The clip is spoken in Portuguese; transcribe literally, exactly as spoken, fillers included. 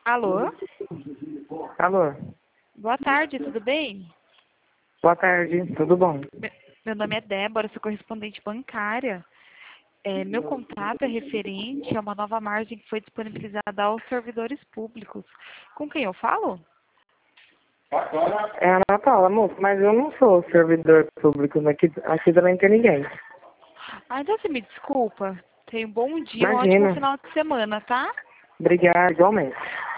Alô? Alô, Boa tarde, tudo bem? boa tarde, tudo bom? Me- Meu nome é Débora, sou correspondente bancária. É, meu contato é referente a uma nova margem que foi disponibilizada aos servidores públicos. Com quem eu falo? É a Ana Paula, moço, mas eu não sou servidor público aqui, aqui também não tem ninguém. Ah, então você me desculpa. Tenha um bom dia, um ótimo Imagina, final de semana, tá? obrigado, igualmente.